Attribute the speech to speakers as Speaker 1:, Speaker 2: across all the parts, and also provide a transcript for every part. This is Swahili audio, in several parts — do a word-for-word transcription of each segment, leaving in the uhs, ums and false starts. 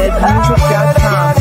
Speaker 1: dead music dot com.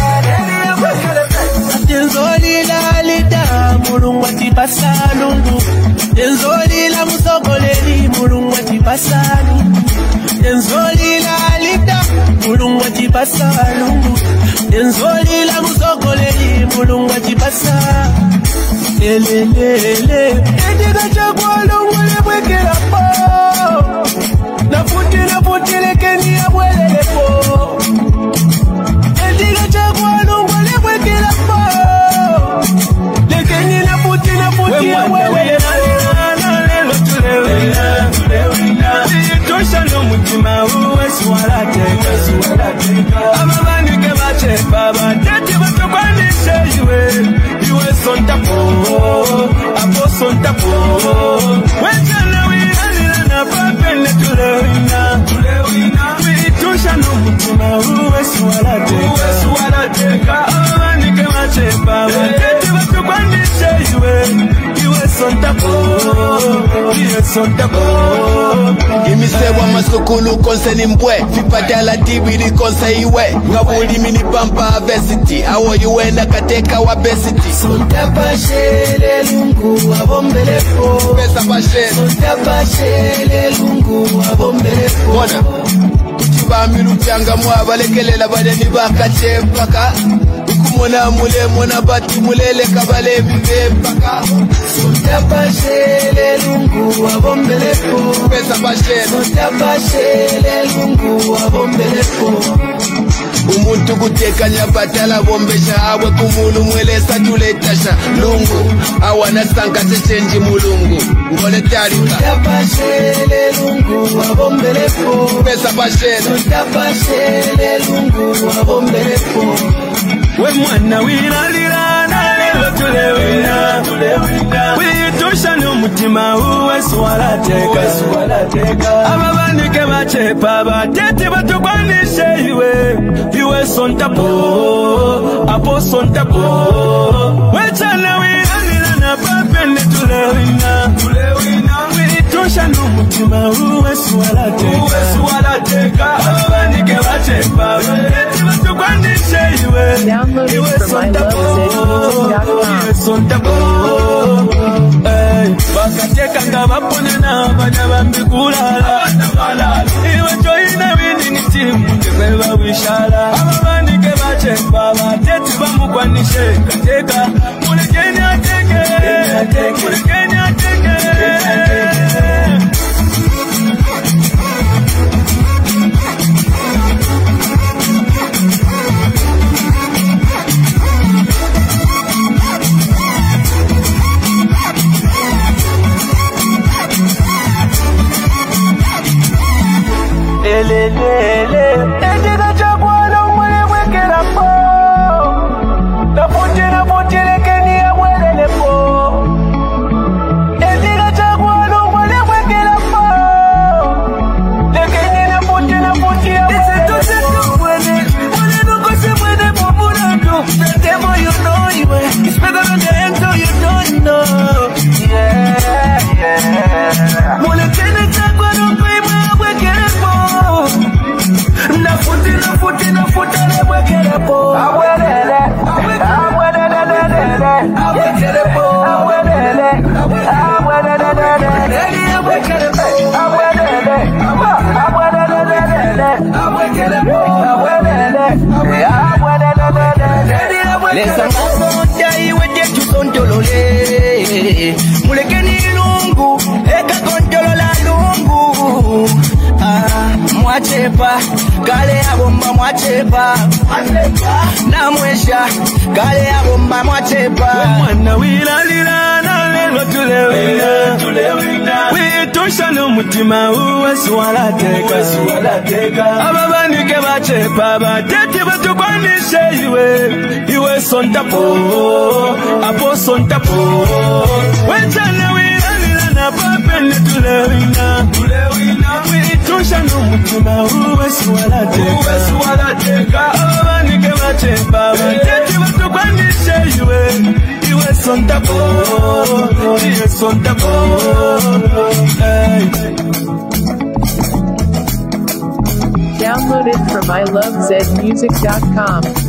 Speaker 2: Tenzolila lida mulungu atipasa lungu. Tenzolila musogoleri mulungu atipasa lungu. Tenzolila lida mulungu atipasa lungu. Tenzolila musogoleri mulungu atipasa. Ele ele ediga chakwa lungu lebwekera po. Na futi na futi lekeni ya mwelele po. Ediga chakwa lungu lebwekera po. Lekeni na futi na futi ya mwelele po. Tosha no mutima uwe swala teka. Ababani ke bache baba tete batokwanishe iwe. Iwe sonta po, apo sonta po. Wechana wina na papele tulewina. Tosha no mutima uwe swala teka. Uwe swala teka. Ababani ke bache baba tete batokwanishe iwe. Iwe sonta po, iwe sonta po.
Speaker 3: Imisewa masukulu konse ni mbwe Fipata la tibiri konse iwe Ngabuli mini pampa avesity Awo yuwe na kateka wa besity
Speaker 2: Sonta pashele lungu wabombelepo
Speaker 3: Pesa pashele
Speaker 2: Sonta pashele lungu wabombelepo
Speaker 3: Mona Kuchiba milu changa mwa Balekelela badeni baka chepaka Ukumona mule mona bati mulele kabale vive paka
Speaker 2: Sonta pashele lungu wabombelepo
Speaker 3: Pesa pashele
Speaker 2: Sonta pashele lungu wabombelepo
Speaker 3: Umuntu kuteka nyabatala bombesha awe kumulu mwelesa tuletasha lungu awana sanka sechenji mulungu ngole tarika
Speaker 2: Sonta pashele lungu wabombelepo
Speaker 3: Pesa pashele
Speaker 2: Sonta pashele lungu wabombelepo We mwana wilalila na lelo tulewina Witosha no mutima uwe swala teka Ababandike bachepa batete batukwanishe iwe Iwe sonta po, apo sonta po Wechana wilalila na papele tulewina Witosha no mutima uwe swala teka Ababandike bachepa batete batukwanishe iwe
Speaker 1: Download it from my love dot com.
Speaker 2: Bakateka nga baponena banya bambikulala Iwe joina wini nitimu Ndebeba wishala Ababandike bachepa batete bamukwanishe Kateka mulekeni ateke Mulekeni ateke Le le le Ediga chakwa lungu lebwekera po. Na futi na futi lekeni ya mwelele po. Ediga chakwa lungu lebwekera po. Lekeni na futi na futi ya mwelele po. Ese to mwele Mwele nuko se mwele populando. The demo you know iwe It's better than the ento you don't know. Yeah, yeah Mwele kene chakwa lungu lebwekera po. Na futi na futi na futi lebwekera po. Awelele Awelele Awelele po. Awelele Awelele lebwekera po. Awelele Awelele Awelele po. Awelele Awelele Lesa mabota iwe jetu kontolole Mulekeni lungu eka kontolola lungu Mwachepa, kale ya bomba mwachepa Na mwesha, kale ya bomba mwachepa Mwana wilalila na lelo tulewina Witosha no mutima uwe swala teka Ababandike bachepa batete batukwanishe iwe Iwe sonta po, apo sonta po Wechana wilalila na papele tulewina Witosha no mutima uwe swala teka Ababandike bachepa batete batukwanishe iwe Iwe sonta po, iwe sonta po
Speaker 1: Download it from my love zed music dot com.